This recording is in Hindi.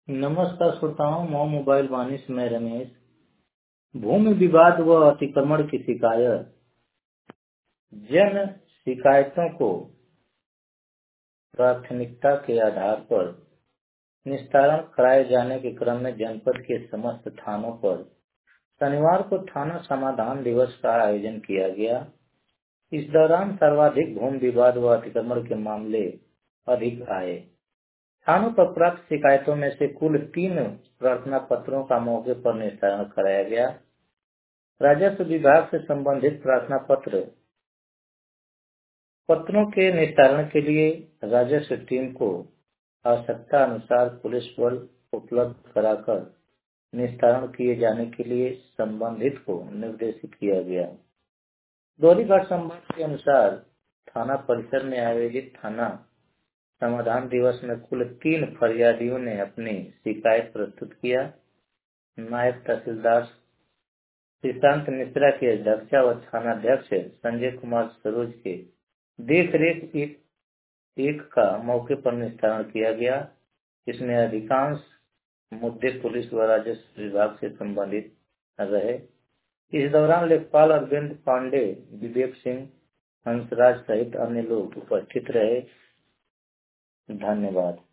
नमस्कार श्रोताओं, मोबाइल वाणी से मैं रमेश। भूमि विवाद व अतिक्रमण की शिकायत। जन शिकायतों को प्राथमिकता के आधार पर निस्तारण कराए जाने के क्रम में जनपद के समस्त थानों पर शनिवार को थाना समाधान दिवस का आयोजन किया गया। इस दौरान सर्वाधिक भूमि विवाद व अतिक्रमण के मामले अधिक आए। थानों पर प्राप्त शिकायतों में से कुल 3 प्रार्थना पत्रों का मौके पर निस्तारण कराया गया। राजस्व विभाग से संबंधित प्रार्थना पत्रों के निस्तारण के लिए राजस्व टीम को आवश्यकता अनुसार पुलिस बल उपलब्ध कराकर निस्तारण किए जाने के लिए संबंधित को निर्देशित किया गया। दोहरीघाट संवाद के अनुसार थाना परिसर में आयोजित थाना समाधान दिवस में कुल 3 फरियादियों ने अपनी शिकायत प्रस्तुत किया। नायब तहसीलदार श्रीकांत मिश्रा की अध्यक्षता व थानाध्यक्ष संजय कुमार सरोज के देख रेख एक का मौके पर निस्तारण किया गया। इसमें अधिकांश मुद्दे पुलिस व राजस्व विभाग से संबंधित रहे। इस दौरान लेखपाल अरविंद पांडे, विवेक सिंह, हंसराज सहित अन्य लोग उपस्थित रहे। धन्यवाद।